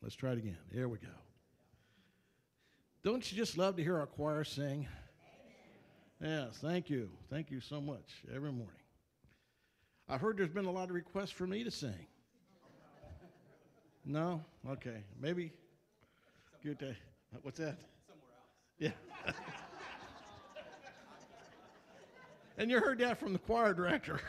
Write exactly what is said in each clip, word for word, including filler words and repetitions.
Let's try it again. Here we go. Don't you just love to hear our choir sing? Yes, thank you. Thank you so much every morning. I've heard there's been a lot of requests for me to sing. No? Okay. Maybe. Good day. What's that? Somewhere else. Yeah. And you heard that from the choir director.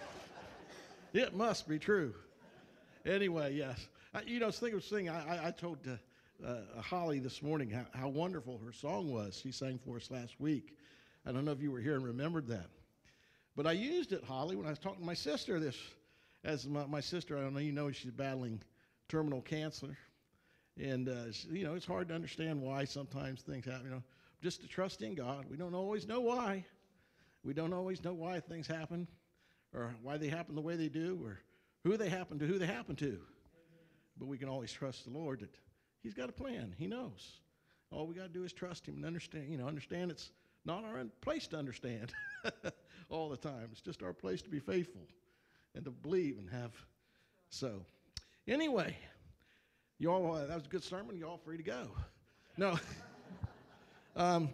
It must be true. Anyway, yes. I, you know, think of singing. I, I, I told uh, uh, Holly this morning how, how wonderful her song was. She sang for us last week. I don't know if you were here and remembered that. But I used it, Holly, when I was talking to my sister. This, as my, my sister, I don't know, you know, she's battling terminal cancer. And, uh, you know, it's hard to understand why sometimes things happen. You know, just to trust in God. We don't always know why. We don't always know why things happen or why they happen the way they do or who they happen to, who they happen to. But we can always trust the Lord that he's got a plan. He knows. All we got to do is trust him and understand, you know, understand it's not our place to understand all the time. It's just our place to be faithful and to believe and have. So, anyway, you all, uh, that was a good sermon. You all free to go. No. um,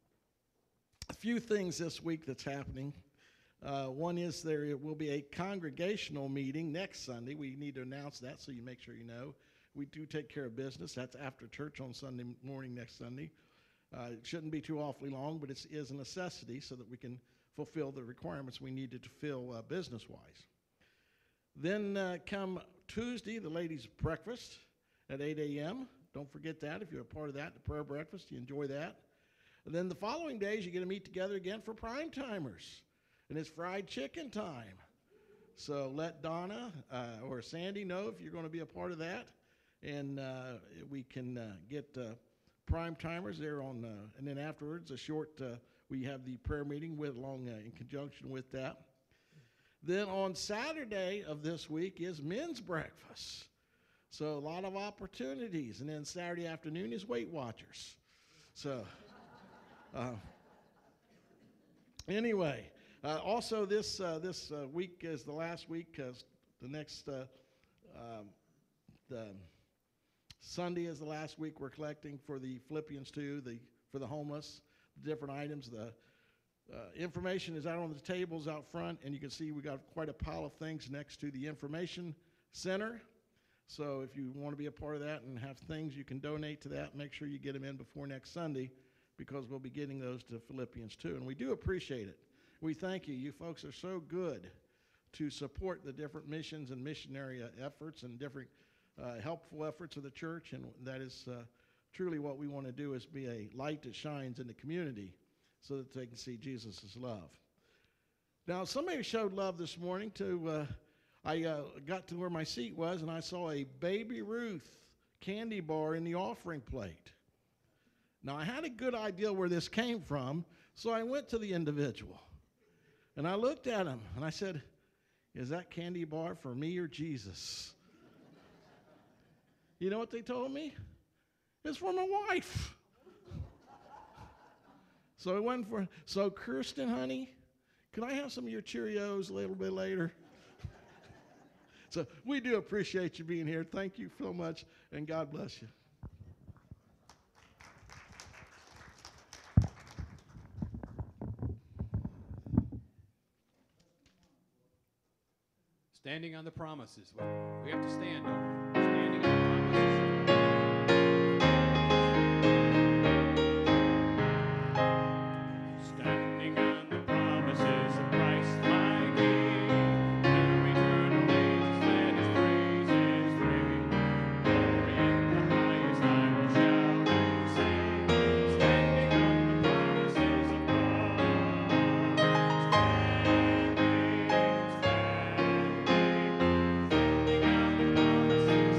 a few things this week that's happening. Uh, one is there will be a congregational meeting next Sunday. We need to announce that so you make sure you know. We do take care of business. That's after church on Sunday morning next Sunday. Uh, it shouldn't be too awfully long, but it is a necessity so that we can fulfill the requirements we needed to fill uh, business-wise. Then uh, come Tuesday, the ladies' breakfast at eight a.m. Don't forget that. If you're a part of that, the prayer breakfast, you enjoy that. And then the following days, you get to meet together again for prime timers. And it's fried chicken time. So let Donna uh, or Sandy know if you're going to be a part of that. And uh, we can uh, get uh, prime timers there on, uh, and then afterwards, a short, uh, we have the prayer meeting with along uh, in conjunction with that. Then on Saturday of this week is men's breakfast. So a lot of opportunities. And then Saturday afternoon is Weight Watchers. So, uh, anyway. Uh, also, this uh, this uh, week is the last week. Uh, the next uh, um, the Sunday is the last week we're collecting for the Philippians two, the for the homeless, the different items. The uh, information is out on the tables out front, and you can see we got quite a pile of things next to the information center. So if you want to be a part of that and have things, you can donate to that. Make sure you get them in before next Sunday, because we'll be getting those to Philippians two, and we do appreciate it. We thank you. You folks are so good to support the different missions and missionary uh, efforts and different uh, helpful efforts of the church, and that is uh, truly what we want to do, is be a light that shines in the community so that they can see Jesus' love. Now, somebody showed love this morning to, uh, I uh, got to where my seat was, and I saw a Baby Ruth candy bar in the offering plate. Now, I had a good idea where this came from, so I went to the individual. And I looked at him, and I said, is that candy bar for me or Jesus? You know what they told me? It's for my wife. So I went for, so Kirsten, honey, can I have some of your Cheerios a little bit later? So we do appreciate you being here. Thank you so much, and God bless you. Standing on the promises. We have to stand, don't we? Standing on the promises. Standing on the promises of Christ my King, through eternal ages let his praises ring. Glory in the highest I will shout and sing. Standing on the promises of God. Standing, standing.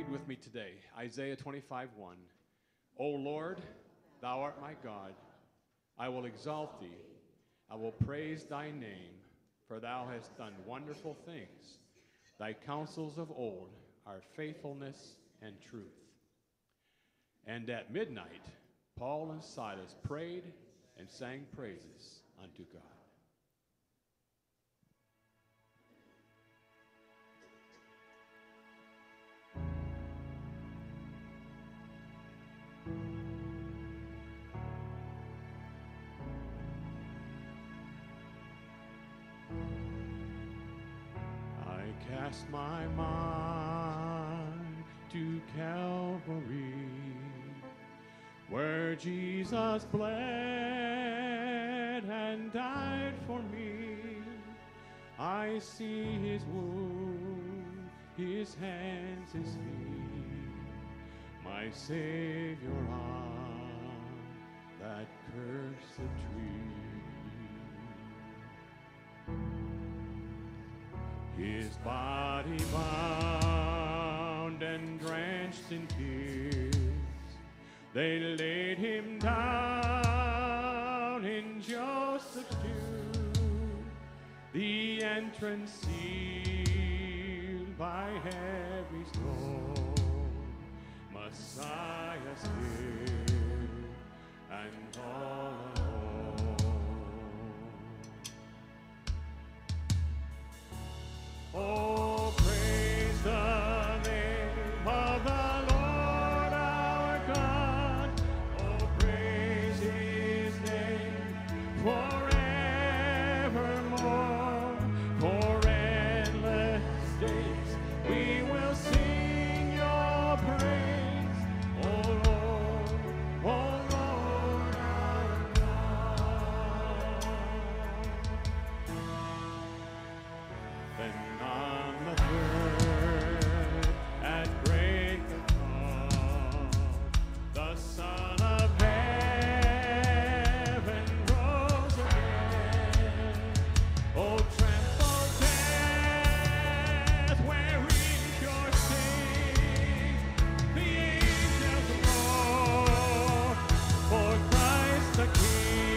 read with me today, Isaiah twenty-five one. O Lord, thou art my God. I will exalt thee. I will praise thy name, for thou hast done wonderful things. Thy counsels of old are faithfulness and truth. And at midnight, Paul and Silas prayed and sang praises unto God. Cast my mind to Calvary, where Jesus bled and died for me. I see his wound, his hands, his feet, my Savior on that cursed tree. His body bound and drenched in tears, they laid him down in Joseph's tomb, the entrance sealed by heavy stone. Messiah still and all alone. Oh, praise the name of the Lord our God. Oh, praise his name forevermore. For endless days we will sing your praise. Oh, Lord, oh, Lord our God. Then on the third, at break of dawn, the Son of Heaven rose again. Oh, tremble death, where is your sting? The angels roar for Christ the King.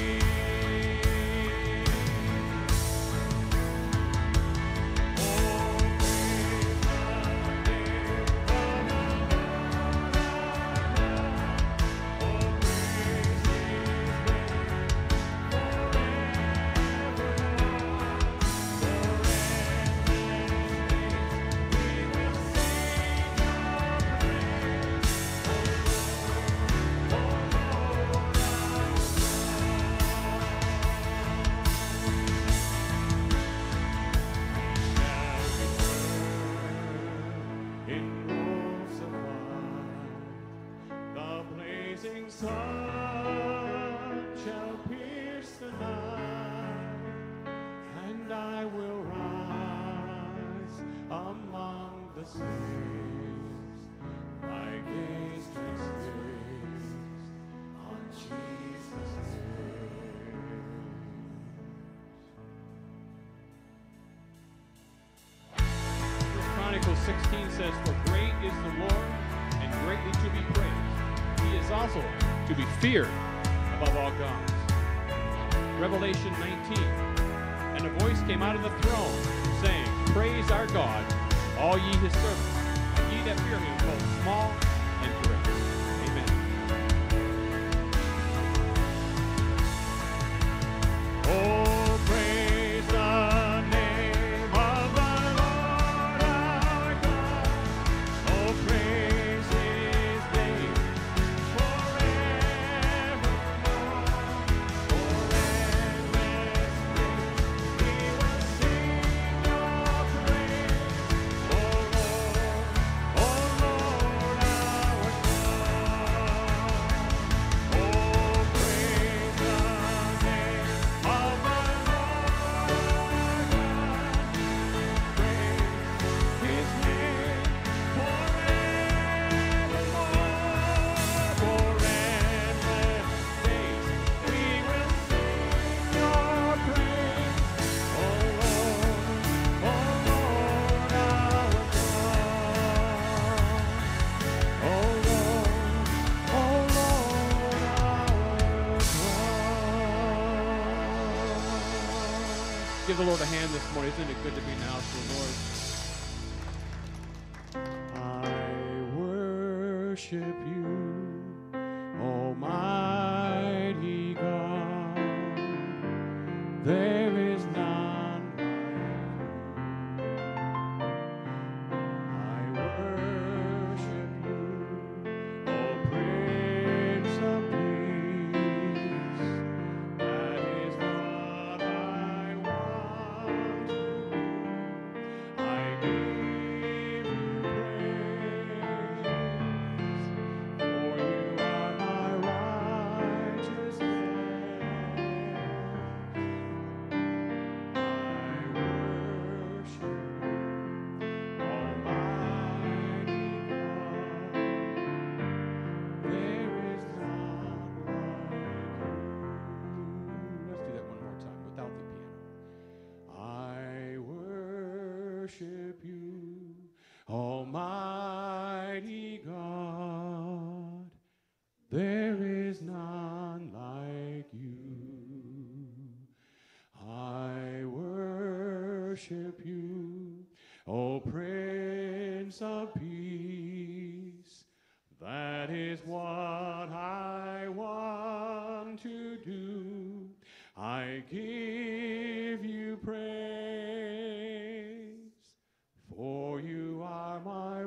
In robes of white, the blazing sun shall pierce the night, and I will rise among the saints, my gaze fixed on Jesus' name. Chronicles sixteen says, for great is the Lord, and greatly to be praised. He is also to be feared above all gods. Revelation nineteen, and a voice came out of the throne, saying, praise our God, all ye his servants, and ye that fear him, both small and great. Amen. Oh, praise the name of the Lord our God. Oh, praise his name forevermore. For endless days we will sing your praise. Oh Lord, oh Lord our give the Lord a hand this morning. Isn't it good to be in the house of the Lord? I worship you, Almighty God. There is none like you. I worship you, O Prince of Peace. That is what I want to do. I give you praise, for you are my righteousness. I worship you, Almighty God. There is none like you. Let's do that one more time without the piano. I worship you, Almighty God. There is none like you. I worship you, O Prince of Peace. That is what I want to do. I give you praise, for you are my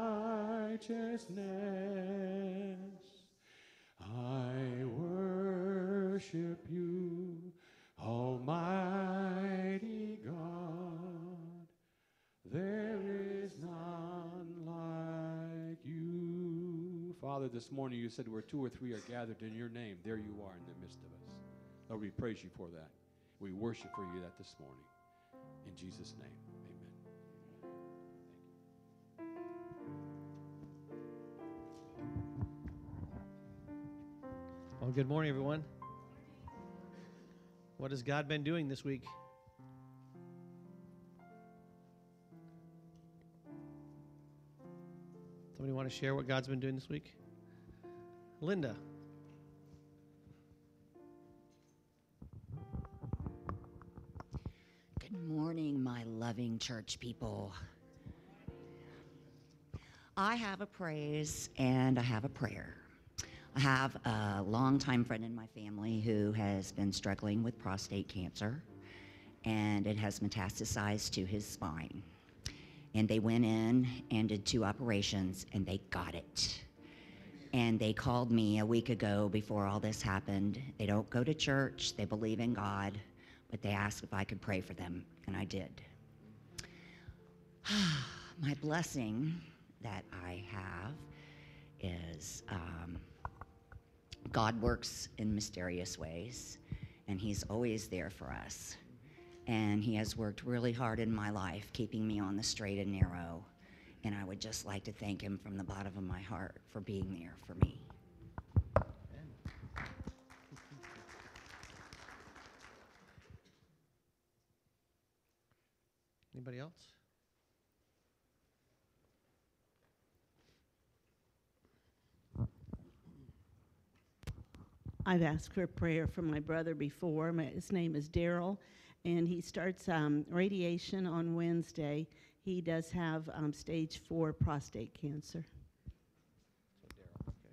righteousness. I worship you, Almighty God. There is none like you. Father, this morning you said where two or three are gathered in your name, there you are in the midst of us. Lord, we praise you for that. We worship for you that this morning. In Jesus' name, amen. Well, good morning, everyone. What has God been doing this week? Somebody want to share what God's been doing this week? Linda. Good morning, my loving church people. I have a praise and I have a prayer. I have a longtime friend in my family who has been struggling with prostate cancer, and it has metastasized to his spine. And they went in and did two operations, and they got it. And they called me a week ago before all this happened. They don't go to church, they believe in God, but they asked if I could pray for them, and I did. My blessing that I have is um, God works in mysterious ways, and he's always there for us. And he has worked really hard in my life, keeping me on the straight and narrow. And I would just like to thank him from the bottom of my heart for being there for me. Anybody else? I've asked for a prayer for my brother before. My, his name is Daryl, and he starts um, radiation on Wednesday. He does have um, stage four prostate cancer. So Daryl, okay.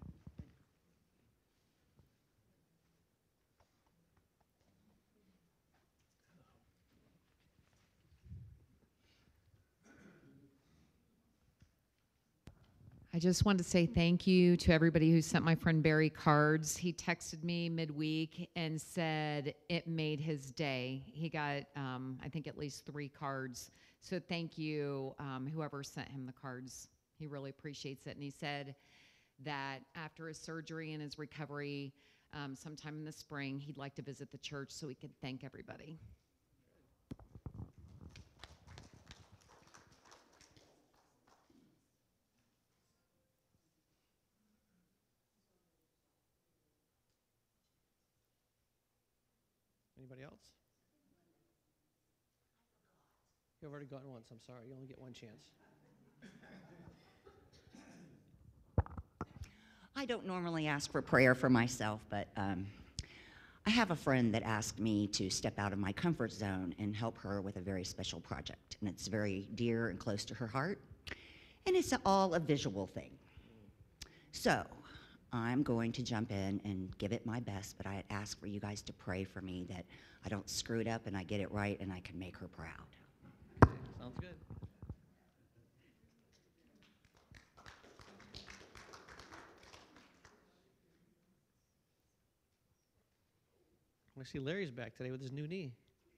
I just wanted to say thank you to everybody who sent my friend Barry cards. He texted me midweek and said it made his day. He got, um, I think, at least three cards. So thank you, um, whoever sent him the cards. He really appreciates it. And he said that after his surgery and his recovery, um, sometime in the spring, he'd like to visit the church so he could thank everybody. Anybody else? You've already gone once. I'm sorry. You only get one chance. I don't normally ask for prayer for myself, but um, I have a friend that asked me to step out of my comfort zone and help her with a very special project, and it's very dear and close to her heart, and it's all a visual thing. So I'm going to jump in and give it my best, but I ask for you guys to pray for me that I don't screw it up and I get it right and I can make her proud. Okay, sounds good. I see Larry's back today with his new knee.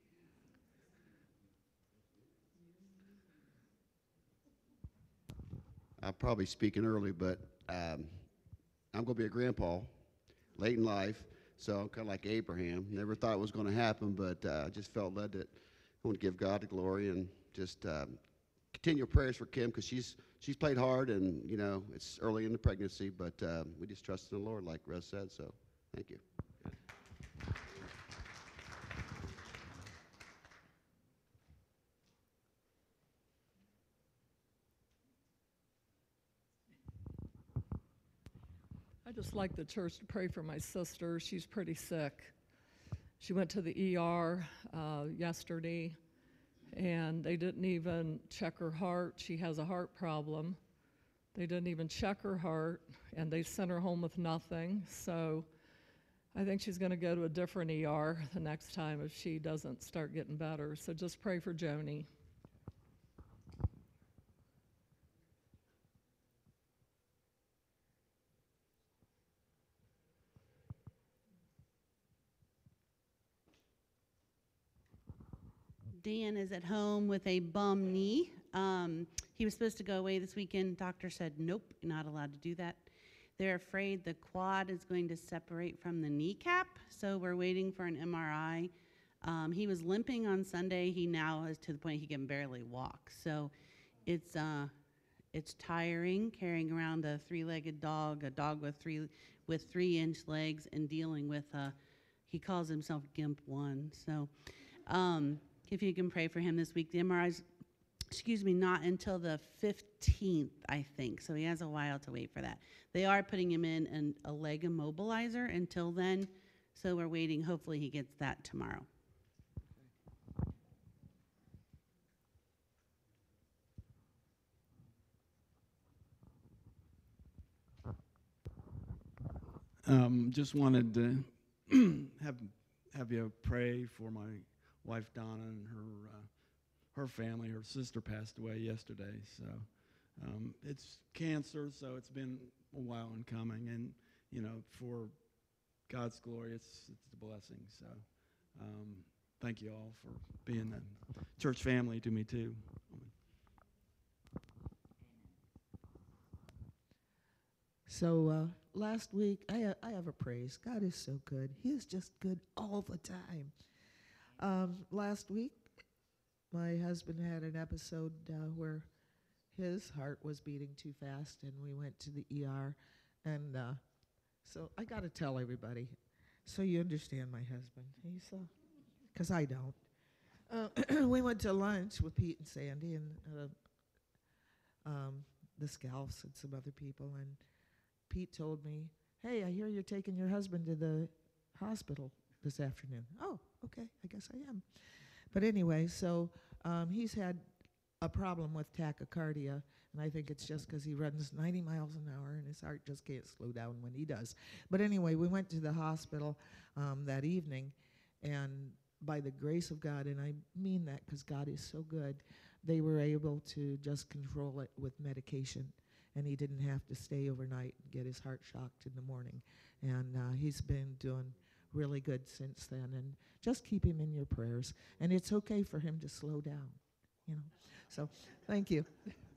I'm probably speaking early, but um, I'm going to be a grandpa late in life, so I'm kind of like Abraham. Never thought it was going to happen, but uh, I just felt led that I want to give God the glory and just um, continue prayers for Kim because she's she's played hard, and you know it's early in the pregnancy, but um, we just trust in the Lord, like Russ said. So, thank you. I just like the church to pray for my sister. She's pretty sick. She went to the E R uh, yesterday, and they didn't even check her heart. She has a heart problem. They didn't even check her heart, and they sent her home with nothing. So I think she's going to go to a different E R the next time if she doesn't start getting better. So just pray for Joni. Dan is at home with a bum knee. Um, he was supposed to go away this weekend. Doctor said, nope, you're not allowed to do that. They're afraid the quad is going to separate from the kneecap, so we're waiting for an M R I. Um, he was limping on Sunday. He now is to the point he can barely walk. So it's uh, it's tiring carrying around a three-legged dog, a dog with three with three-inch legs, and dealing with a, he calls himself Gimp One. So. Um, If you can pray for him this week. The M R I's, excuse me, not until the fifteenth, I think. So he has a while to wait for that. They are putting him in an, a leg immobilizer until then. So we're waiting. Hopefully he gets that tomorrow. Um, just wanted to have have you pray for my wife Donna and her uh, her family. Her sister passed away yesterday, so um, it's cancer. So it's been a while in coming, and you know, for God's glory, it's it's a blessing. So um, thank you all for being a church family to me too. So uh, last week, I, uh, I have a praise. God is so good. He is just good all the time. Um, last week, my husband had an episode uh, where his heart was beating too fast, and we went to the E R. And uh, so I got to tell everybody, so you understand my husband. He's, because uh, I don't. Uh, we went to lunch with Pete and Sandy and uh, um, the Scalfs and some other people, and Pete told me, hey, I hear you're taking your husband to the hospital this afternoon. Oh, okay, I guess I am. But anyway, so um, he's had a problem with tachycardia, and I think it's just because he runs ninety miles an hour and his heart just can't slow down when he does. But anyway, we went to the hospital um, that evening, and by the grace of God, and I mean that because God is so good, they were able to just control it with medication, and he didn't have to stay overnight and get his heart shocked in the morning. And uh, he's been doing really good since then, and just keep him in your prayers. And it's okay for him to slow down, you know. So thank you.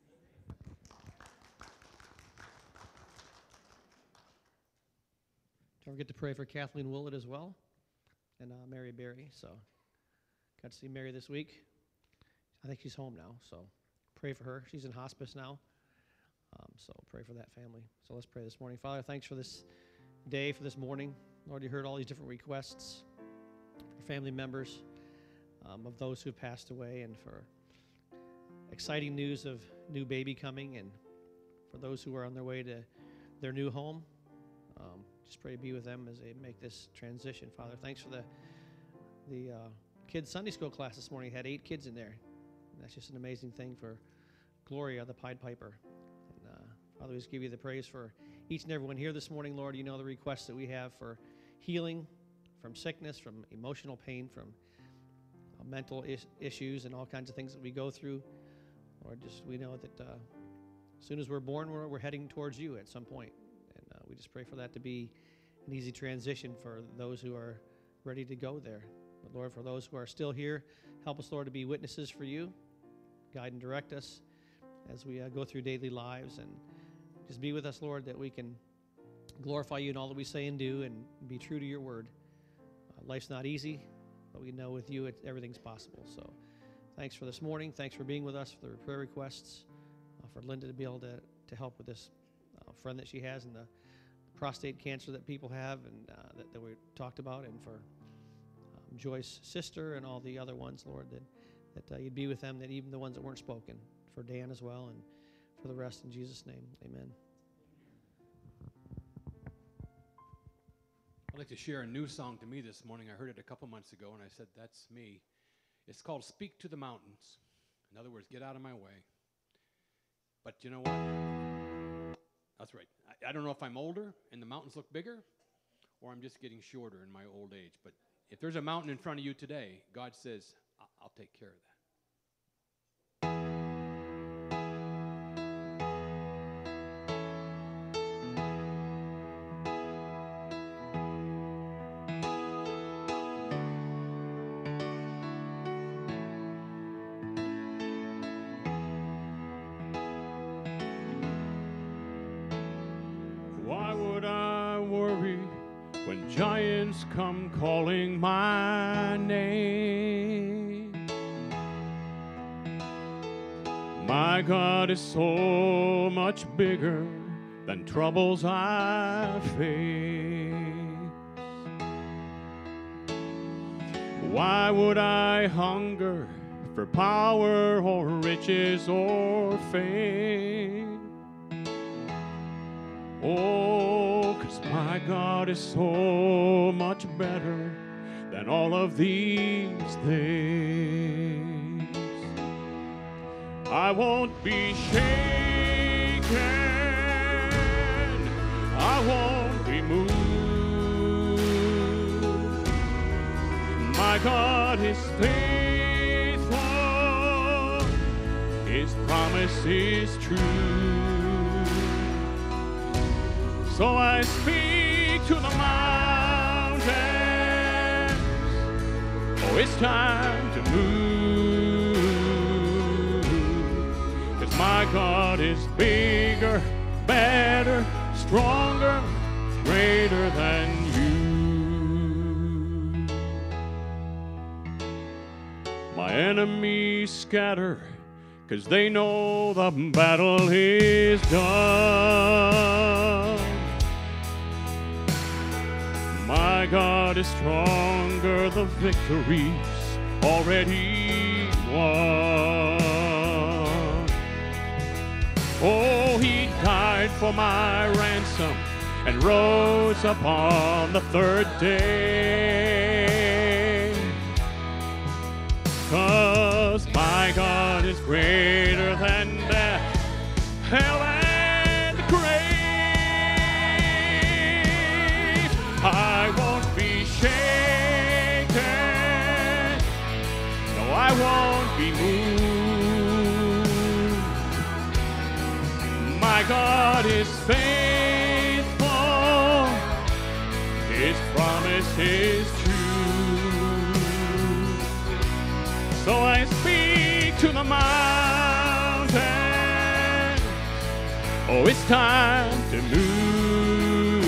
Don't forget to pray for Kathleen Willett as well, and uh, Mary Berry. So got to see Mary this week. I think she's home now, so pray for her. She's in hospice now, um, so pray for that family. So let's pray this morning. Father, thanks for this day, for this morning. Lord, you heard all these different requests for family members um, of those who have passed away, and for exciting news of new baby coming, and for those who are on their way to their new home. Um, just pray to be with them as they make this transition, Father. Thanks for the the uh, kids' Sunday school class this morning. Had eight kids in there. That's just an amazing thing for Gloria, the Pied Piper. And uh, Father, we just give you the praise for each and everyone here this morning, Lord. You know the requests that we have for healing from sickness, from emotional pain, from uh, mental is- issues and all kinds of things that we go through. Lord, just we know that uh, as soon as we're born, we're, we're heading towards you at some point. And uh, we just pray for that to be an easy transition for those who are ready to go there. But Lord, for those who are still here, help us, Lord, to be witnesses for you. Guide and direct us as we uh, go through daily lives. And just be with us, Lord, that we can glorify you in all that we say and do and be true to your word. Uh, life's not easy, but we know with you it, everything's possible. So thanks for this morning. Thanks for being with us, for the prayer requests, uh, for Linda to be able to, to help with this uh, friend that she has and the prostate cancer that people have and uh, that, that we talked about, and for um, Joyce's sister and all the other ones, Lord, that, that uh, you'd be with them, that even the ones that weren't spoken, for Dan as well, and for the rest, in Jesus' name, amen. I'd like to share a new song to me this morning. I heard it a couple months ago, and I said, that's me. It's called Speak to the Mountains. In other words, get out of my way. But you know what? That's right. I, I don't know if I'm older and the mountains look bigger, or I'm just getting shorter in my old age. But if there's a mountain in front of you today, God says, I- I'll take care of that. Why would I worry when giants come calling my name? My God is so much bigger than troubles I face. Why would I hunger for power or riches or fame? Oh, 'cause my God is so much better than all of these things. I won't be shaken, I won't be moved. My God is faithful, His promise is true. So I speak to the mountains, oh, it's time to move. 'Cause my God is bigger, better, stronger, greater than you. My enemies scatter, 'cause they know the battle is done. My God is stronger, the victory's already won. Oh, He died for my ransom and rose upon the third day. 'Cause my God is greater than death, hell, and the grave. I won't be shaken, no, I won't be moved. My God is faithful, His promise is true. So I speak to the mountain, oh, it's time to move.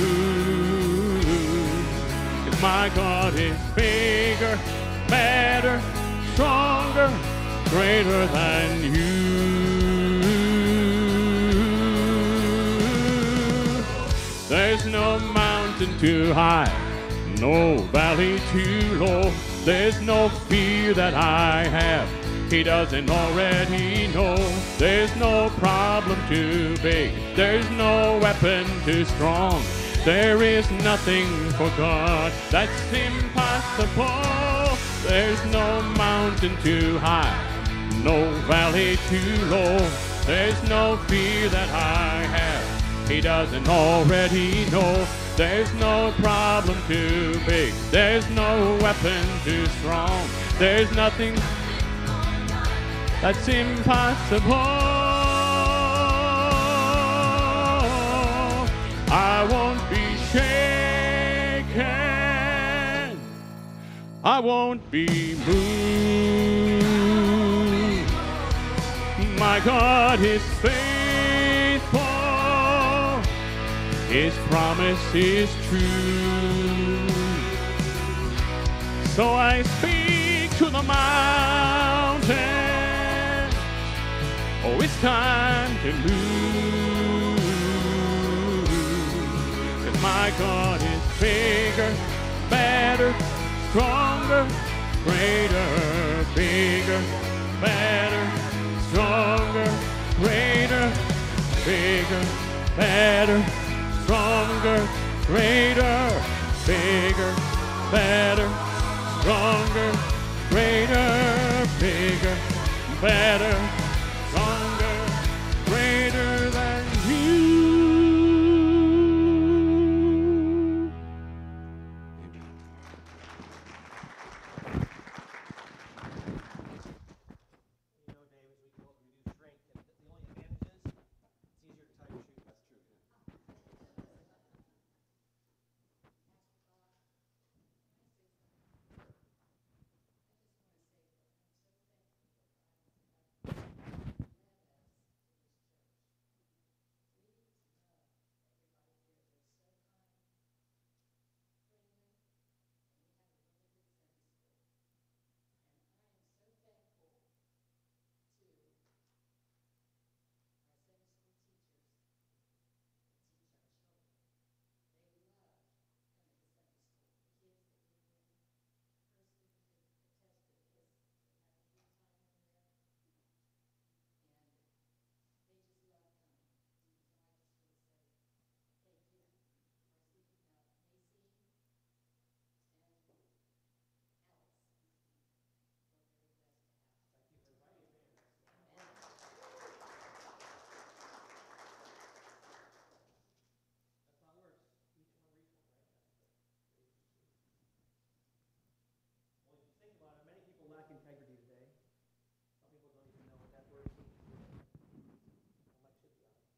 'Cause my God is bigger, better, stronger, greater than you. There's no mountain too high, no valley too low. There's no fear that I have He doesn't already know. There's no problem too big, there's no weapon too strong There is nothing for God that's impossible. There's no mountain too high, no valley too low. There's no fear that I have He doesn't already know. There's no problem too big. There's no weapon too strong. There's nothing that's impossible. I won't be shaken. I won't be moved. My God is faithful. His promise is true. So I speak to the mountain. Oh, it's time to move. 'Cause my God is bigger, better, stronger, greater, bigger, better, stronger, greater, bigger, better, stronger, greater, bigger, better, stronger, greater, bigger, better, stronger, greater than you. Integrity today. Some people don't even know what that word means. How much should be on it?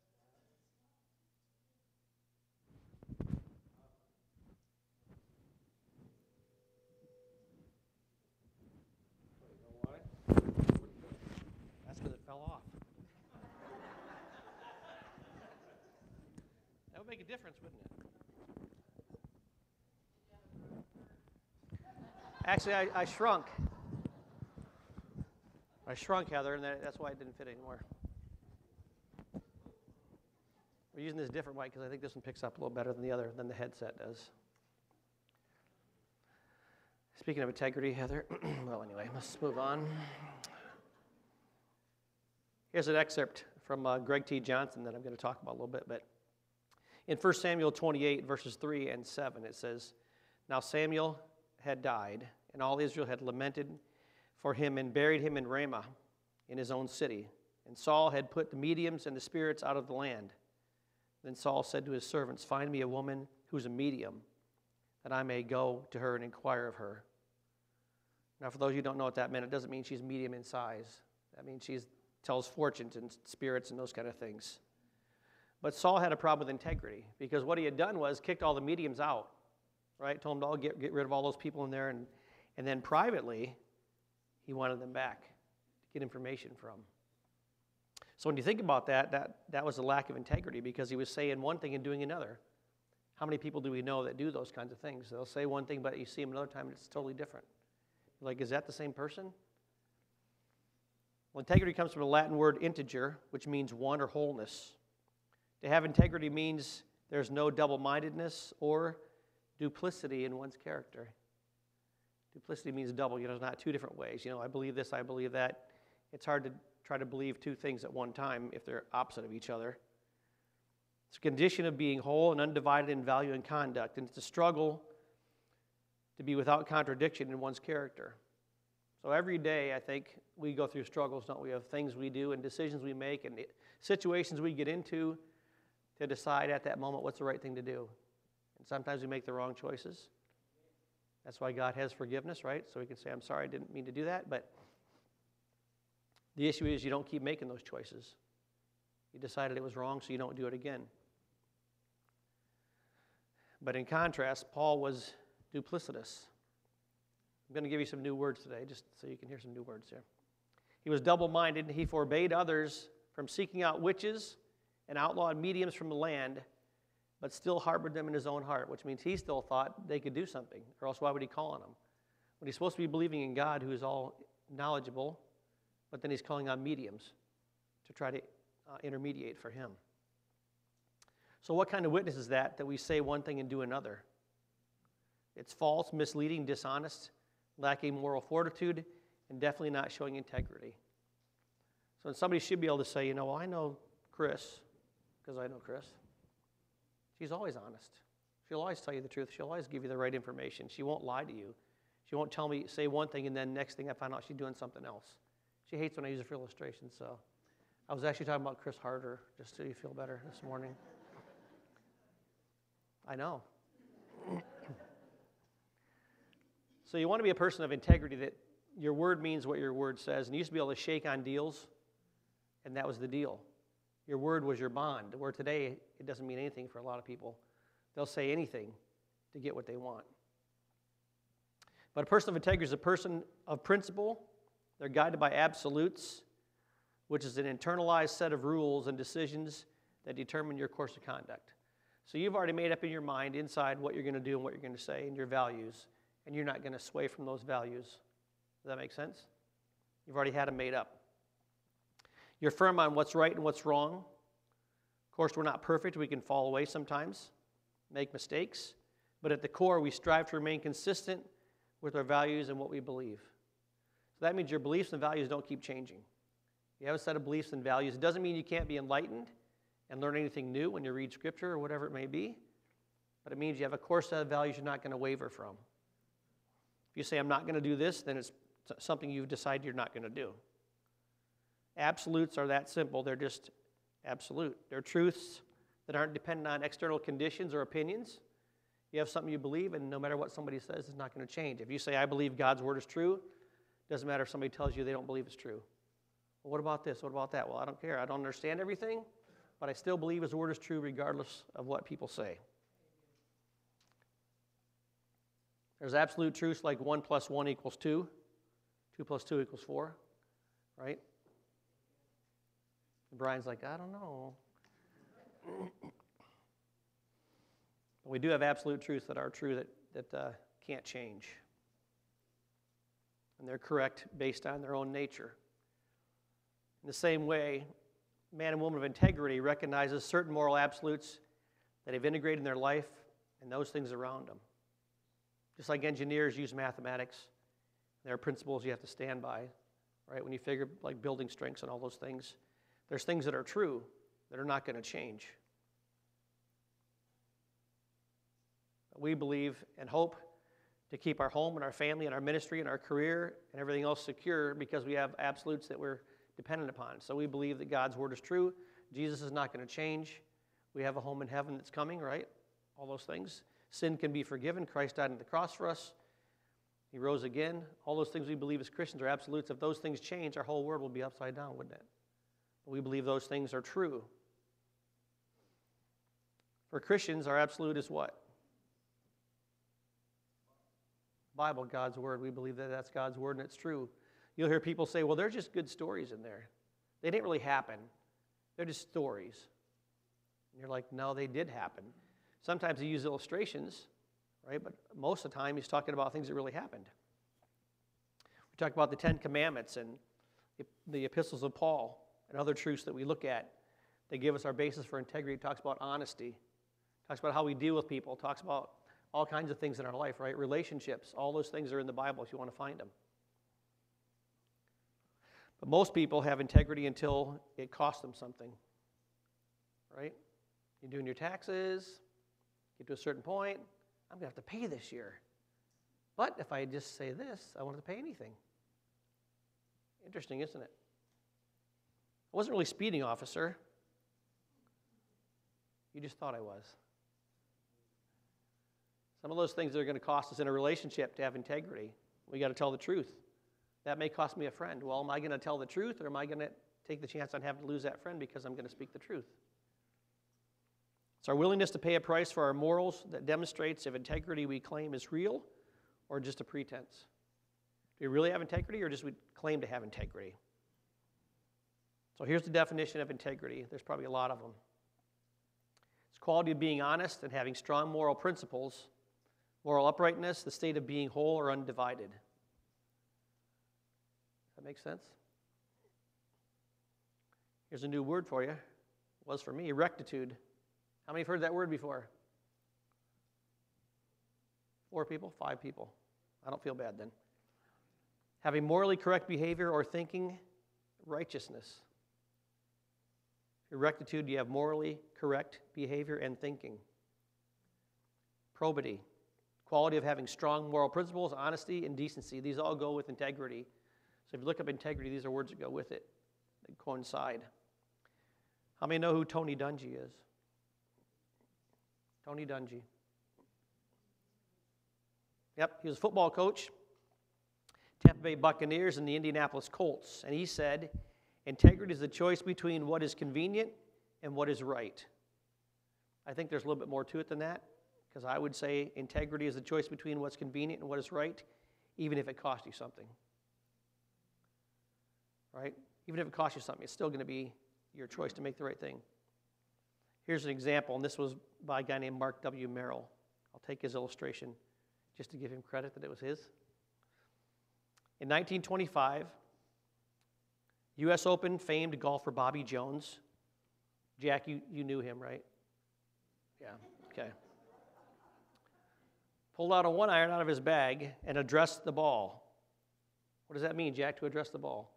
You know why? That's because it fell off. That would make a difference, wouldn't it? Actually, I, I shrunk. I shrunk, Heather, and that, that's why it didn't fit anymore. We're using this different mic because I think this one picks up a little better than the other, than the headset does. Speaking of integrity, Heather, well, anyway, let's move on. Here's an excerpt from uh, Greg T. Johnson that I'm going to talk about a little bit. But in First Samuel twenty-eight, verses three and seven, it says, "Now Samuel had died, and all Israel had lamented for him and buried him in Ramah in his own city. And Saul had put the mediums and the spirits out of the land. Then Saul said to his servants, 'Find me a woman who's a medium, that I may go to her and inquire of her.'" Now, for those of you who don't know what that meant, it doesn't mean she's medium in size. That means she tells fortunes and spirits and those kind of things. But Saul had a problem with integrity, because what he had done was kicked all the mediums out, right? Told them to all get, get rid of all those people in there, and, and then privately, he wanted them back to get information from. So when you think about that, that, that was a lack of integrity, because he was saying one thing and doing another. How many people do we know that do those kinds of things? They'll say one thing, but you see them another time, and it's totally different. You're like, is that the same person? Well, integrity comes from the Latin word integer, which means one or wholeness. To have integrity means there's no double-mindedness or duplicity in one's character. Duplicity means double. You know, there's not two different ways. You know, I believe this, I believe that. It's hard to try to believe two things at one time if they're opposite of each other. It's a condition of being whole and undivided in value and conduct, and it's a struggle to be without contradiction in one's character. So every day, I think, we go through struggles, don't we? Of things we do and decisions we make and situations we get into to decide at that moment what's the right thing to do. And sometimes we make the wrong choices. That's why God has forgiveness, right? So we can say, I'm sorry, I didn't mean to do that. But the issue is you don't keep making those choices. You decided it was wrong, so you don't do it again. But in contrast, Paul was duplicitous. I'm going to give you some new words today, just so you can hear some new words here. He was double-minded, and he forbade others from seeking out witches and outlawed mediums from the land, but still harbored them in his own heart, which means he still thought they could do something, or else why would he call on them? When he's supposed to be believing in God, who is all knowledgeable, but then he's calling on mediums to try to uh, intermediate for him. So what kind of witness is that, that we say one thing and do another? It's false, misleading, dishonest, lacking moral fortitude, and definitely not showing integrity. So somebody should be able to say, you know, well, I know Chris, because I know Chris. She's always honest. She'll always tell you the truth. She'll always give you the right information. She won't lie to you. She won't tell me, say one thing, and then next thing I find out she's doing something else. She hates when I use her for illustration, so I was actually talking about Chris Harder, just so you feel better this morning. I know. So you want to be a person of integrity, that your word means what your word says. And you used to be able to shake on deals, and that was the deal. Your word was your bond, where today it doesn't mean anything for a lot of people. They'll say anything to get what they want. But a person of integrity is a person of principle. They're guided by absolutes, which is an internalized set of rules and decisions that determine your course of conduct. So you've already made up in your mind inside what you're going to do and what you're going to say and your values, and you're not going to sway from those values. Does that make sense? You've already had them made up. You're firm on what's right and what's wrong. Of course, we're not perfect. We can fall away sometimes, make mistakes. But at the core, we strive to remain consistent with our values and what we believe. So that means your beliefs and values don't keep changing. You have a set of beliefs and values. It doesn't mean you can't be enlightened and learn anything new when you read Scripture or whatever it may be. But it means you have a core set of values you're not going to waver from. If you say, I'm not going to do this, then it's something you've decided you're not going to do. Absolutes are that simple. They're just absolute. They're truths that aren't dependent on external conditions or opinions. You have something you believe, and no matter what somebody says, it's not going to change. If you say, I believe God's word is true, it doesn't matter if somebody tells you they don't believe it's true. Well, what about this? What about that? Well, I don't care. I don't understand everything, but I still believe his word is true regardless of what people say. There's absolute truths like one plus one equals two. two plus two equals four, right? And Brian's like, I don't know. But we do have absolute truths that are true that, that uh, can't change. And they're correct based on their own nature. In the same way, man and woman of integrity recognizes certain moral absolutes that have integrated in their life and those things around them. Just like engineers use mathematics, there are principles you have to stand by, right? When you figure like building strengths and all those things, there's things that are true that are not going to change. We believe and hope to keep our home and our family and our ministry and our career and everything else secure because we have absolutes that we're dependent upon. So we believe that God's word is true. Jesus is not going to change. We have a home in heaven that's coming, right? All those things. Sin can be forgiven. Christ died on the cross for us. He rose again. All those things we believe as Christians are absolutes. If those things change, our whole world will be upside down, wouldn't it? But we believe those things are true. For Christians, our absolute is what? Bible, God's word. We believe that that's God's word and it's true. You'll hear people say, well, they're just good stories in there. They didn't really happen. They're just stories. And you're like, no, they did happen. Sometimes he uses illustrations, right? But most of the time he's talking about things that really happened. We talk about the Ten Commandments and the epistles of Paul and other truths that we look at. They give us our basis for integrity. It talks about honesty. It talks about how we deal with people. It talks about all kinds of things in our life, right? Relationships. All those things are in the Bible if you want to find them. But most people have integrity until it costs them something, right? You're doing your taxes, get to a certain point, I'm going to have to pay this year. But if I just say this, I won't have to pay anything. Interesting, isn't it? I wasn't really a speeding officer. You just thought I was. Some of those things that are going to cost us in a relationship to have integrity, we got to tell the truth. That may cost me a friend. Well, am I going to tell the truth, or am I going to take the chance on having to lose that friend because I'm going to speak the truth? It's our willingness to pay a price for our morals that demonstrates if integrity we claim is real or just a pretense. Do we really have integrity, or just we claim to have integrity? So here's the definition of integrity. There's probably a lot of them. It's quality of being honest and having strong moral principles. Moral uprightness, the state of being whole or undivided. Does that make sense? Here's a new word for you. It was for me, rectitude. How many have heard that word before? Four people? Five people. I don't feel bad then. Having morally correct behavior or thinking, righteousness. Your rectitude, you have morally correct behavior and thinking. Probity. Quality of having strong moral principles, honesty, and decency. These all go with integrity. So if you look up integrity, these are words that go with it. They coincide. How many know who Tony Dungy is? Tony Dungy. Yep, he was a football coach, Tampa Bay Buccaneers and the Indianapolis Colts. And he said, integrity is the choice between what is convenient and what is right. I think there's a little bit more to it than that. Because I would say integrity is the choice between what's convenient and what is right, even if it costs you something. Right? Even if it costs you something, it's still going to be your choice to make the right thing. Here's an example, and this was by a guy named Mark W. Merrill. I'll take his illustration just to give him credit that it was his. In nineteen twenty-five, U S Open famed golfer Bobby Jones. Jack, you, you knew him, right? Yeah, okay. Pulled out a one iron out of his bag and addressed the ball. What does that mean, Jack, to address the ball?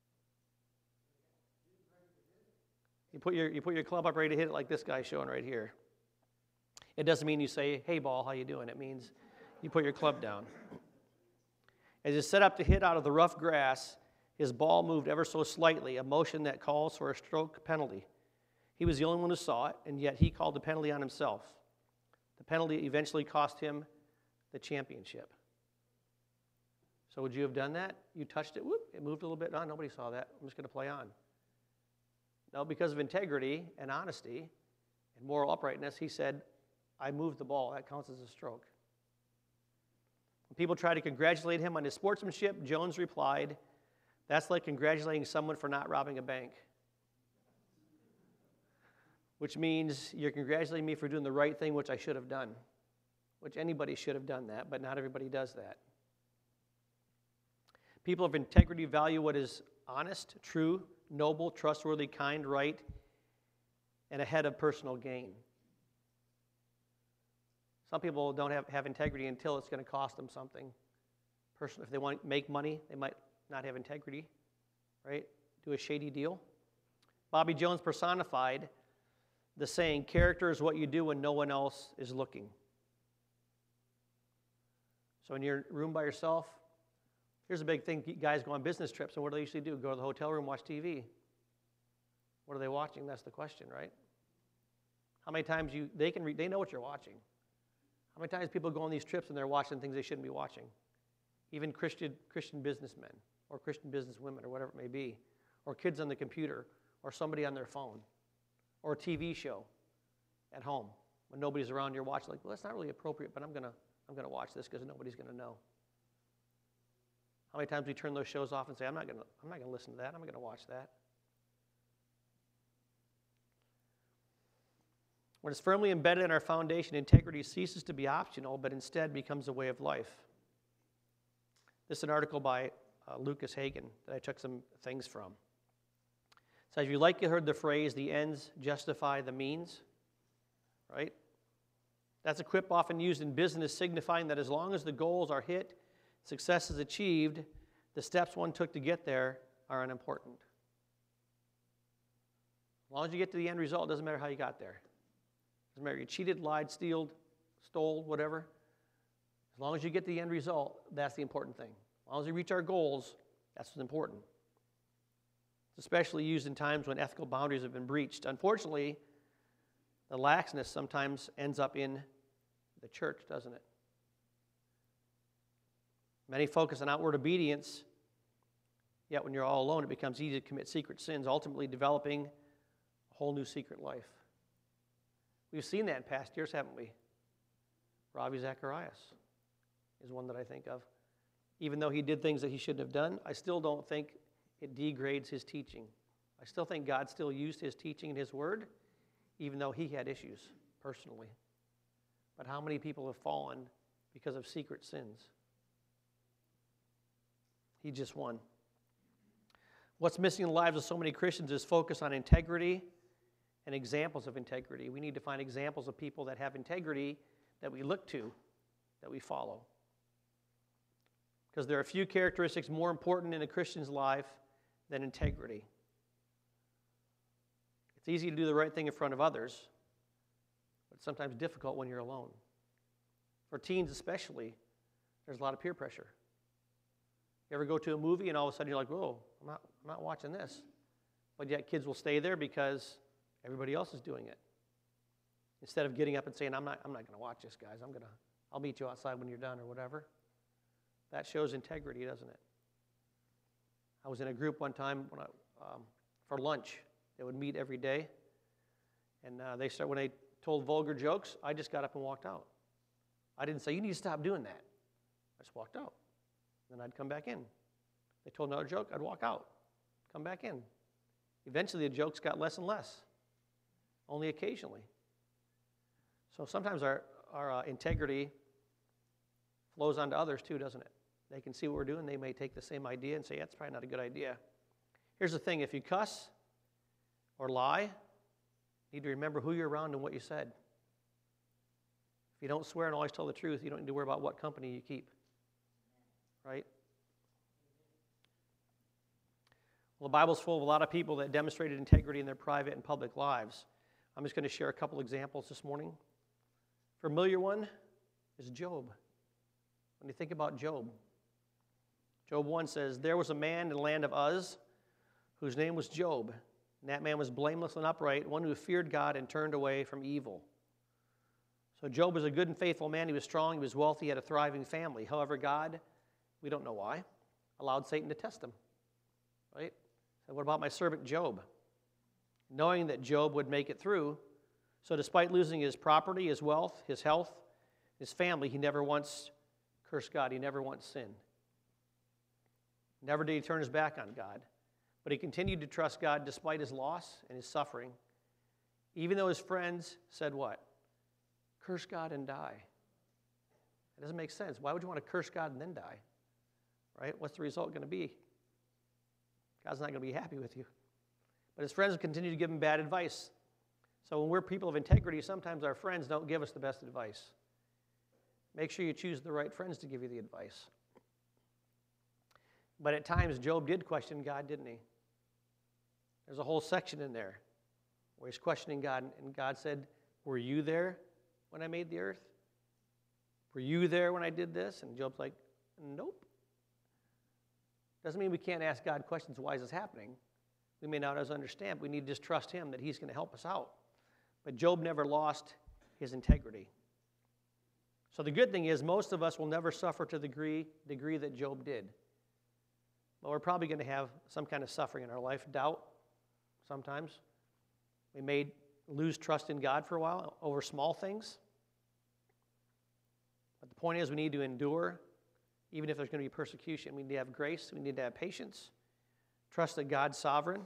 You put your you put your club up ready to hit it like this guy's showing right here. It doesn't mean you say, hey, ball, how you doing? It means you put your club down. As he set up to hit out of the rough grass, his ball moved ever so slightly, a motion that calls for a stroke penalty. He was the only one who saw it, and yet he called the penalty on himself. The penalty eventually cost him the championship. So would you have done that? You touched it, whoop, it moved a little bit. No, nobody saw that. I'm just going to play on. No, because of integrity and honesty and moral uprightness, he said, I moved the ball. That counts as a stroke. When people tried to congratulate him on his sportsmanship, Jones replied, that's like congratulating someone for not robbing a bank. Which means you're congratulating me for doing the right thing, which I should have done. Which anybody should have done that, but not everybody does that. People of integrity value what is honest, true, noble, trustworthy, kind, right, and ahead of personal gain. Some people don't have, have integrity until it's going to cost them something. Person, if they want to make money, they might not have integrity, right? Do a shady deal. Bobby Jones personified the saying, character is what you do when no one else is looking. So in your room by yourself, here's a big thing. Guys go on business trips, and what do they usually do? Go to the hotel room, watch T V. What are they watching? That's the question, right? How many times you, they can, re, they know what you're watching. How many times people go on these trips and they're watching things they shouldn't be watching? Even Christian, Christian businessmen or Christian businesswomen or whatever it may be, or kids on the computer or somebody on their phone or a T V show at home. When nobody's around, you're watching like, well, that's not really appropriate, but I'm going to I'm going to watch this because nobody's going to know. How many times we turn those shows off and say, I'm not going to I'm not going to listen to that. I'm not going to watch that. When it's firmly embedded in our foundation, integrity ceases to be optional, but instead becomes a way of life. This is an article by uh, Lucas Hagen that I took some things from. It says, you likely heard the phrase, the ends justify the means, right? That's a quip often used in business, signifying that as long as the goals are hit, success is achieved, the steps one took to get there are unimportant. As long as you get to the end result, it doesn't matter how you got there. Doesn't matter, you cheated, lied, stealed, stole, whatever. As long as you get the end result, that's the important thing. As long as we reach our goals, that's what's important. It's especially used in times when ethical boundaries have been breached. Unfortunately, the laxness sometimes ends up in the church, doesn't it? Many focus on outward obedience, yet when you're all alone, it becomes easy to commit secret sins, ultimately developing a whole new secret life. We've seen that in past years, haven't we? Ravi Zacharias is one that I think of. Even though he did things that he shouldn't have done, I still don't think it degrades his teaching. I still think God still used his teaching and his word, even though he had issues personally. But how many people have fallen because of secret sins? He just won. What's missing in the lives of so many Christians is focus on integrity and examples of integrity. We need to find examples of people that have integrity that we look to, that we follow. Because there are few characteristics more important in a Christian's life than integrity. It's easy to do the right thing in front of others, but it's sometimes difficult when you're alone. For teens especially, there's a lot of peer pressure. You ever go to a movie and all of a sudden you're like, whoa, I'm not, I'm not watching this. But yet kids will stay there because everybody else is doing it. Instead of getting up and saying, I'm not, I'm not going to watch this, guys. I'm gonna, I'll meet you outside when you're done or whatever. That shows integrity, doesn't it? I was in a group one time when I, um, for lunch. They would meet every day. And uh, they start, when they told vulgar jokes, I just got up and walked out. I didn't say, you need to stop doing that. I just walked out. Then I'd come back in. They told another joke, I'd walk out, come back in. Eventually the jokes got less and less, only occasionally. So sometimes our, our uh, integrity flows onto others too, doesn't it? They can see what we're doing. They may take the same idea and say, that's probably not a good idea. Here's the thing. If you cuss or lie, you need to remember who you're around and what you said. If you don't swear and always tell the truth, you don't need to worry about what company you keep. Right? Well, the Bible's full of a lot of people that demonstrated integrity in their private and public lives. I'm just going to share a couple examples this morning. Familiar one is Job. When you think about Job, Job one says, there was a man in the land of Uz whose name was Job. And that man was blameless and upright, one who feared God and turned away from evil. So Job was a good and faithful man. He was strong, he was wealthy, he had a thriving family. However, God, we don't know why, allowed Satan to test him. Right? So what about my servant Job? Knowing that Job would make it through, so despite losing his property, his wealth, his health, his family, he never once cursed God. He never once sinned. Never did he turn his back on God. But he continued to trust God despite his loss and his suffering, even though his friends said what? Curse God and die. It doesn't make sense. Why would you want to curse God and then die? Right? What's the result going to be? God's not going to be happy with you. But his friends continue to give him bad advice. So when we're people of integrity, sometimes our friends don't give us the best advice. Make sure you choose the right friends to give you the advice. But at times, Job did question God, didn't he? There's a whole section in there where he's questioning God, and God said, were you there when I made the earth? Were you there when I did this? And Job's like, nope. Doesn't mean we can't ask God questions, why is this happening? We may not always understand, but we need to just trust him that he's going to help us out. But Job never lost his integrity. So the good thing is most of us will never suffer to the degree, degree that Job did. But we're probably going to have some kind of suffering in our life, doubt sometimes. We may lose trust in God for a while over small things. But the point is we need to endure, even if there's going to be persecution. We need to have grace. We need to have patience. Trust that God's sovereign.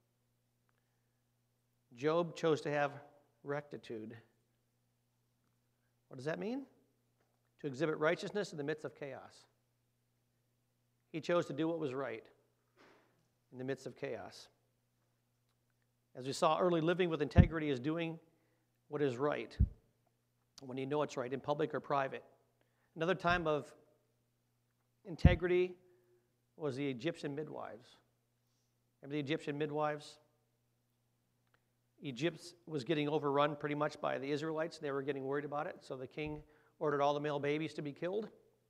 Job chose to have rectitude. What does that mean? To exhibit righteousness in the midst of chaos. He chose to do what was right in the midst of chaos. As we saw early, living with integrity is doing what is right when you know it's right, in public or private. Another time of integrity was the Egyptian midwives. Remember the Egyptian midwives? Egypt was getting overrun pretty much by the Israelites. They were getting worried about it, so the king ordered all the male babies to be killed.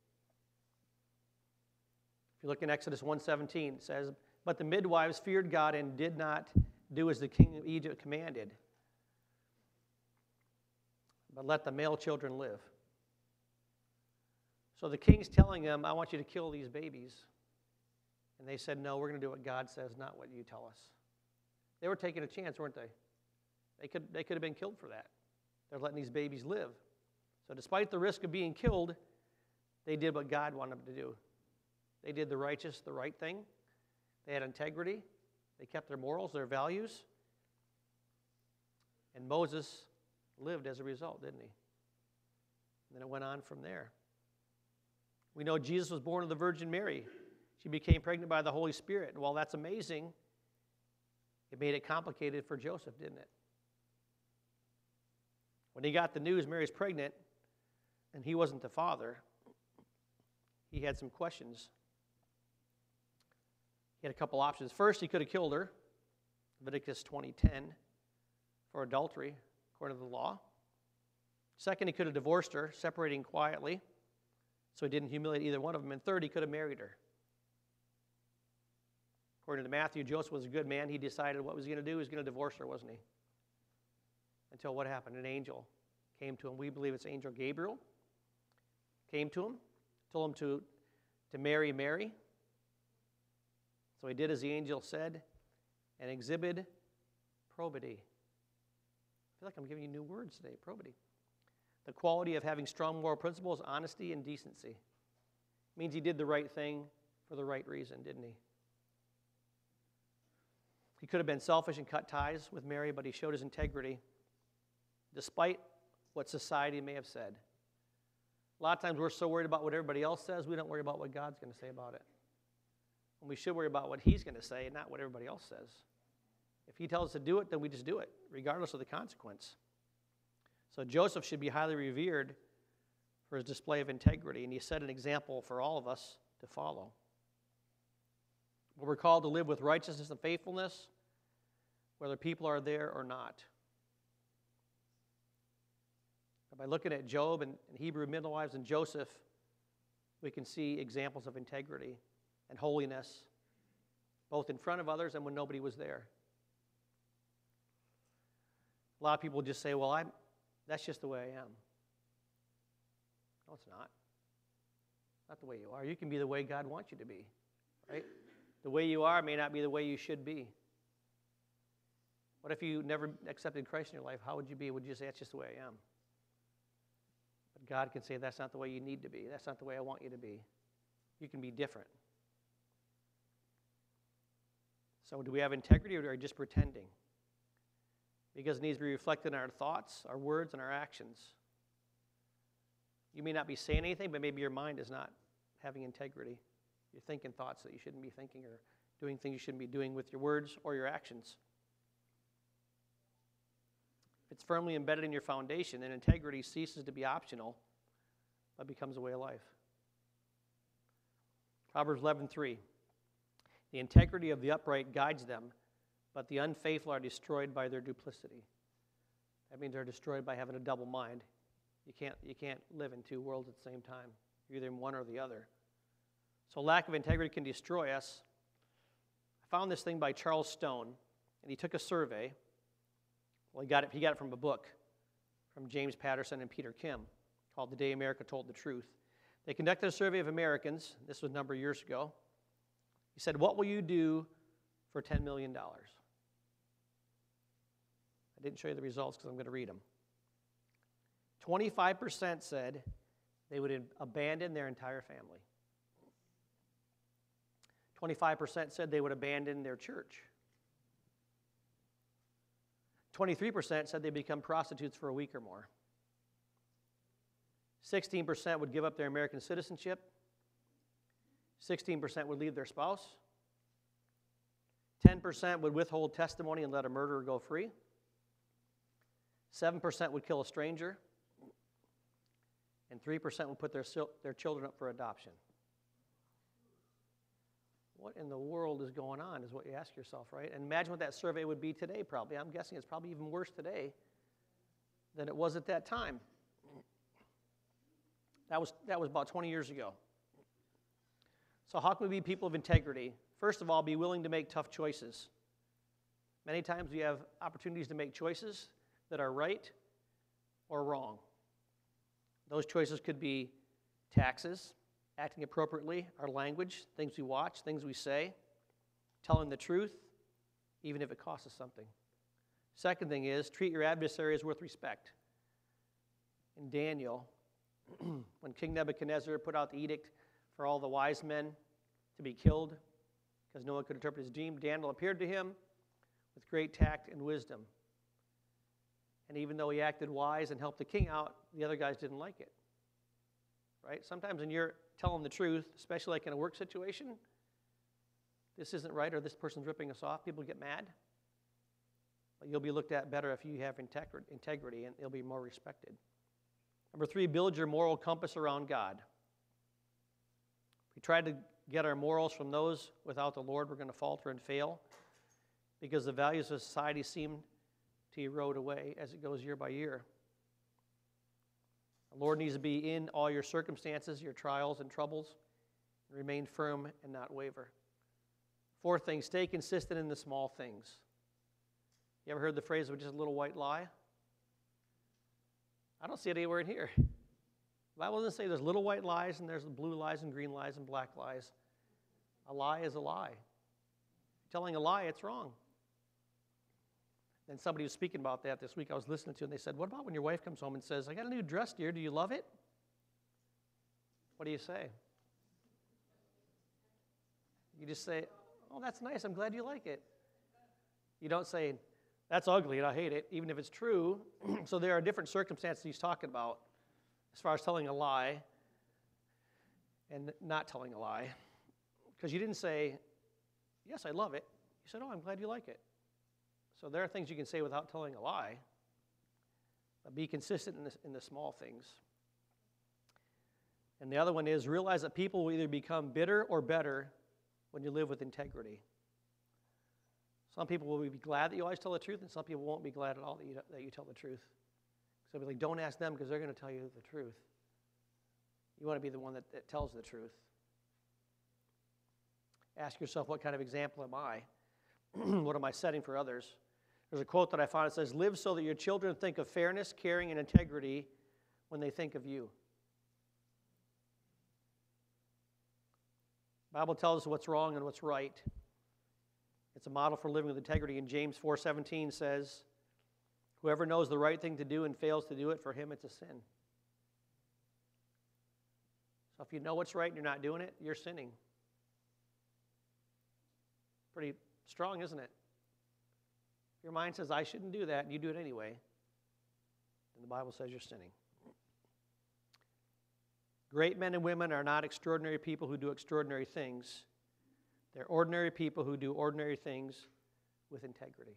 If you look in Exodus one seventeen, it says, "But the midwives feared God and did not do as the king of Egypt commanded, but let the male children live." So the king's telling them, "I want you to kill these babies." And they said, "No, we're going to do what God says, not what you tell us." They were taking a chance, weren't they? They could, they could have been killed for that. They're letting these babies live. So despite the risk of being killed, they did what God wanted them to do. They did the righteous, the right thing. They had integrity. They kept their morals, their values. And Moses lived as a result, didn't he? And then it went on from there. We know Jesus was born of the Virgin Mary. She became pregnant by the Holy Spirit. And while that's amazing, it made it complicated for Joseph, didn't it? When he got the news Mary's pregnant and he wasn't the father, he had some questions. He had a couple options. First, he could have killed her, Leviticus twenty ten, for adultery, according to the law. Second, he could have divorced her, separating quietly, so he didn't humiliate either one of them. And third, he could have married her. According to Matthew, Joseph was a good man. He decided what was he going to do? He was going to divorce her, wasn't he? Until what happened? An angel came to him. We believe it's Angel Gabriel. Came to him, told him to, to marry Mary. So he did as the angel said and exhibited probity. I feel like I'm giving you new words today, probity. The quality of having strong moral principles, honesty, and decency. It means he did the right thing for the right reason, didn't he? He could have been selfish and cut ties with Mary, but he showed his integrity despite what society may have said. A lot of times we're so worried about what everybody else says, we don't worry about what God's going to say about it. And we should worry about what he's going to say, not what everybody else says. If he tells us to do it, then we just do it, regardless of the consequence. So Joseph should be highly revered for his display of integrity, and he set an example for all of us to follow. We're called to live with righteousness and faithfulness, whether people are there or not. By looking at Job and, and Hebrew midwives and Joseph, we can see examples of integrity and holiness, both in front of others and when nobody was there. A lot of people just say, well, I'm, that's just the way I am. No, it's not. Not the way you are. You can be the way God wants you to be, right? The way you are may not be the way you should be. What if you never accepted Christ in your life? How would you be? Would you say, that's just the way I am? But God can say, that's not the way you need to be. That's not the way I want you to be. You can be different. So do we have integrity, or are we just pretending? Because it needs to be reflected in our thoughts, our words, and our actions. You may not be saying anything, but maybe your mind is not having integrity. You're thinking thoughts that you shouldn't be thinking, or doing things you shouldn't be doing with your words or your actions. If it's firmly embedded in your foundation, then integrity ceases to be optional, but becomes a way of life. Proverbs eleven three. The integrity of the upright guides them, but the unfaithful are destroyed by their duplicity. That means they're destroyed by having a double mind. You can't, you can't live in two worlds at the same time. You're either in one or the other. So lack of integrity can destroy us. I found this thing by Charles Stone, and he took a survey. Well, he got it, he got it from a book from James Patterson and Peter Kim called The Day America Told the Truth. They conducted a survey of Americans. This was a number of years ago. He said, what will you do for ten million dollars? I didn't show you the results because I'm going to read them. twenty-five percent said they would abandon their entire family. twenty-five percent said they would abandon their church. twenty-three percent said they'd become prostitutes for a week or more. sixteen percent would give up their American citizenship. sixteen percent would leave their spouse. ten percent would withhold testimony and let a murderer go free. seven percent would kill a stranger. And three percent would put their, their children up for adoption. what in the world is going on is what you ask yourself, right? And imagine what that survey would be today probably. I'm guessing it's probably even worse today than it was at that time. That was, that was about twenty years ago. So how can we be people of integrity? First of all, be willing to make tough choices. Many times we have opportunities to make choices that are right or wrong. Those choices could be taxes, acting appropriately, our language, things we watch, things we say, telling the truth, even if it costs us something. Second thing is, treat your adversaries with respect. In Daniel, when King Nebuchadnezzar put out the edict for all the wise men to be killed, because no one could interpret his dream, Daniel appeared to him with great tact and wisdom. And even though he acted wise and helped the king out, the other guys didn't like it. Right? Sometimes when you're telling the truth, especially like in a work situation, this isn't right or this person's ripping us off, people get mad. But you'll be looked at better if you have integrity, and you'll be more respected. Number three, build your moral compass around God. If we try to get our morals from those without the Lord, we're going to falter and fail because the values of society seem to erode away as it goes year by year. The Lord needs to be in all your circumstances, your trials and troubles, and remain firm and not waver. Fourth thing, stay consistent in the small things. You ever heard the phrase of just a little white lie? I don't see it anywhere in here. The Bible doesn't say there's little white lies and there's blue lies and green lies and black lies. A lie is a lie. Telling a lie, it's wrong. And somebody was speaking about that this week I was listening to, and they said, what about when your wife comes home and says, I got a new dress, dear, do you love it? What do you say? You just say, oh, that's nice, I'm glad you like it. You don't say, that's ugly and I hate it, even if it's true. So there are different circumstances he's talking about as far as telling a lie and not telling a lie. Because you didn't say, yes, I love it. You said, oh, I'm glad you like it. So there are things you can say without telling a lie, but be consistent in the, in the small things. And the other one is realize that people will either become bitter or better when you live with integrity. Some people will be glad that you always tell the truth, and some people won't be glad at all that you, that you tell the truth. So be like, don't ask them because they're going to tell you the truth. You want to be the one that, that tells the truth. Ask yourself, what kind of example am I? What am I setting for others? There's a quote that I found that says, live so that your children think of fairness, caring, and integrity when they think of you. The Bible tells us what's wrong and what's right. It's a model for living with integrity. And James four seventeen says, whoever knows the right thing to do and fails to do it, for him it's a sin. So if you know what's right and you're not doing it, you're sinning. Pretty strong, isn't it? Your mind says, I shouldn't do that, and you do it anyway. And the Bible says you're sinning. Great men and women are not extraordinary people who do extraordinary things. They're ordinary people who do ordinary things with integrity.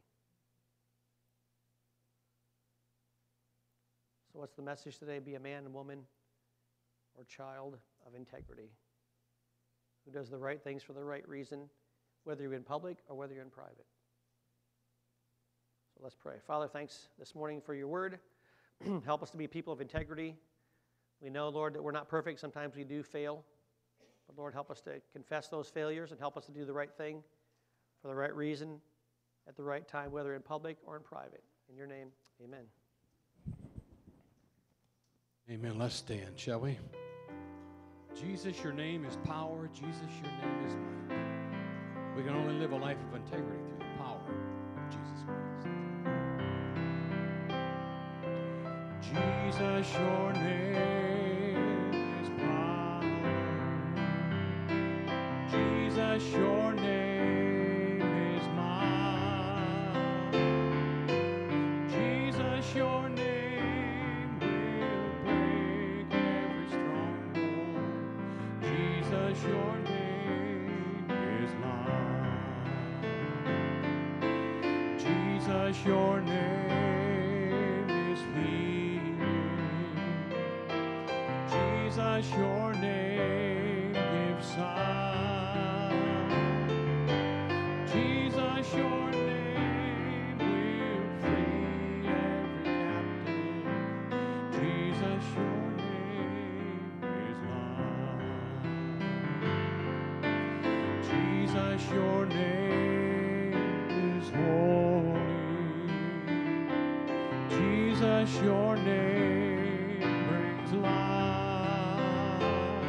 So what's the message today? Be a man and woman or child of integrity who does the right things for the right reason, whether you're in public or whether you're in private. So let's pray. Father, thanks this morning for your word. Help us to be people of integrity. We know, Lord, that we're not perfect. Sometimes we do fail. But Lord, help us to confess those failures and help us to do the right thing for the right reason at the right time, whether in public or in private. In your name, amen. Amen. Let's stand, shall we? Jesus, your name is power. Jesus, your name is might. We can only live a life of integrity through the power of Jesus Christ. Jesus, your name is power. Jesus, your name is might. Jesus, your name will break every stronghold. Jesus, your name is life. Jesus, your name is healing. Jesus, your name gives sight. Jesus, your name will free every captive. Jesus, your name is love. Jesus, your name is holy. Jesus, your name brings life.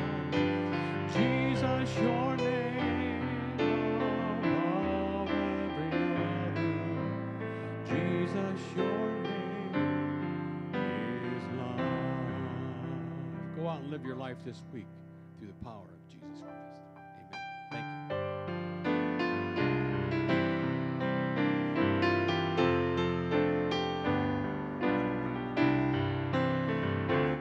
Jesus, your name above every other. Jesus, your name is love. Go out and live your life this week through the power of Jesus Christ. Amen. Thank you.